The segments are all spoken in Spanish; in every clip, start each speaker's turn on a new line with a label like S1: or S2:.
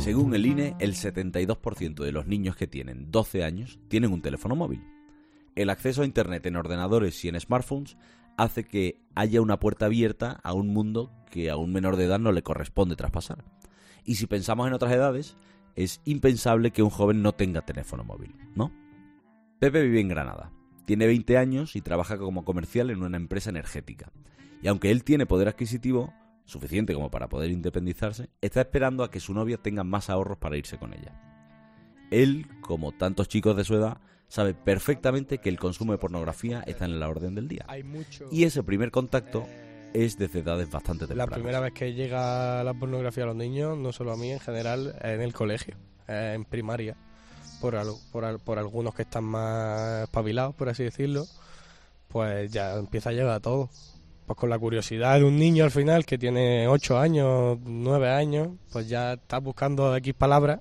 S1: Según el INE, el 72% de los niños que tienen 12 años tienen un teléfono móvil. El acceso a Internet en ordenadores y en smartphones hace que haya una puerta abierta a un mundo que a un menor de edad no le corresponde traspasar. Y si pensamos en otras edades, es impensable que un joven no tenga teléfono móvil, ¿no? Pepe vive en Granada, tiene 20 años y trabaja como comercial en una empresa energética. Y aunque él tiene poder adquisitivo suficiente como para poder independizarse, está esperando a que su novia tenga más ahorros para irse con ella. Él, como tantos chicos de su edad, sabe perfectamente que el consumo de pornografía está en la orden del día. Y ese primer contacto es desde edades bastante tempranas.
S2: La primera vez que llega la pornografía a los niños, no solo a mí, en general, en el colegio, en primaria, por algunos que están más espabilados, por así decirlo, pues ya empieza a llegar a todo. Pues con la curiosidad de un niño al final que tiene 8 años, 9 años, pues ya estás buscando X palabras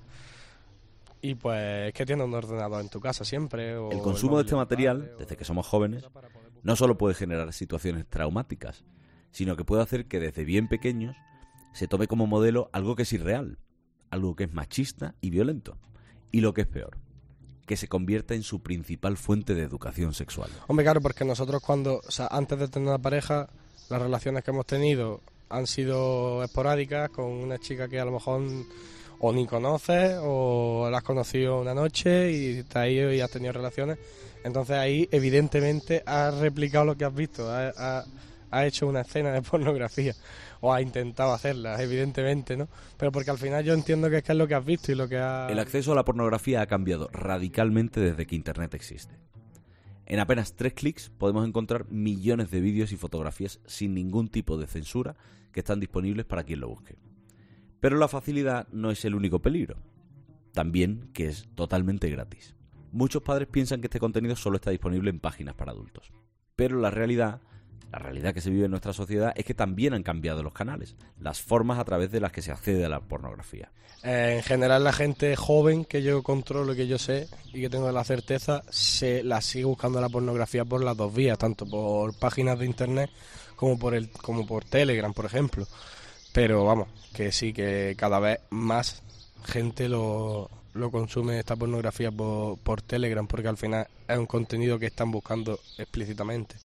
S2: y pues es que tienes un ordenador en tu casa siempre. O
S1: el consumo de este material, desde que somos jóvenes, no solo puede generar situaciones traumáticas, sino que puede hacer que desde bien pequeños se tome como modelo algo que es irreal, algo que es machista y violento. Y lo que es peor, que se convierta en su principal fuente de educación sexual.
S2: Hombre, claro, porque nosotros antes de tener una pareja, las relaciones que hemos tenido han sido esporádicas con una chica que a lo mejor o ni conoces o la has conocido una noche y te has ido y has tenido relaciones. Entonces ahí evidentemente has replicado lo que has visto, has hecho una escena de pornografía o has intentado hacerla, evidentemente, ¿no? Pero porque al final yo entiendo que es lo que has visto y lo que has...
S1: El acceso a la pornografía ha cambiado radicalmente desde que Internet existe. En apenas 3 clics podemos encontrar millones de vídeos y fotografías sin ningún tipo de censura que están disponibles para quien lo busque. Pero la facilidad no es el único peligro, también que es totalmente gratis. Muchos padres piensan que este contenido solo está disponible en páginas para adultos, pero la realidad que se vive en nuestra sociedad es que también han cambiado los canales, las formas a través de las que se accede a la pornografía.
S2: En general la gente joven que yo controlo y que yo sé y que tengo la certeza, la sigue buscando la pornografía por las dos vías, tanto por páginas de internet como por Telegram, por ejemplo. Pero vamos, que sí, que cada vez más gente lo consume esta pornografía por Telegram, porque al final es un contenido que están buscando explícitamente.